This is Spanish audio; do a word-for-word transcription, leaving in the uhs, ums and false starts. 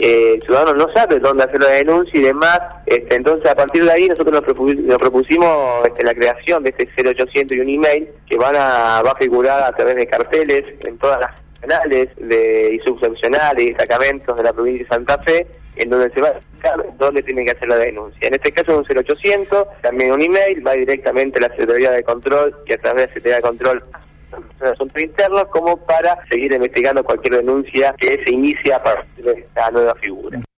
eh, el ciudadano no sabe dónde hacer la denuncia y demás. Este, entonces, a partir de ahí, nosotros nos, propus nos propusimos este, la creación de este cero ochocientos y un email que van a, va a figurar a través de carteles en todas las canales de, y subseccionales y destacamentos de la provincia de Santa Fe, en donde se va a explicar dónde tienen que hacer la denuncia. En este caso es un cero ochocientos, también un email, va directamente a la Secretaría de Control, y a través de la Secretaría de Control de Asuntos Internos, como para seguir investigando cualquier denuncia que se inicie a partir de esta nueva figura.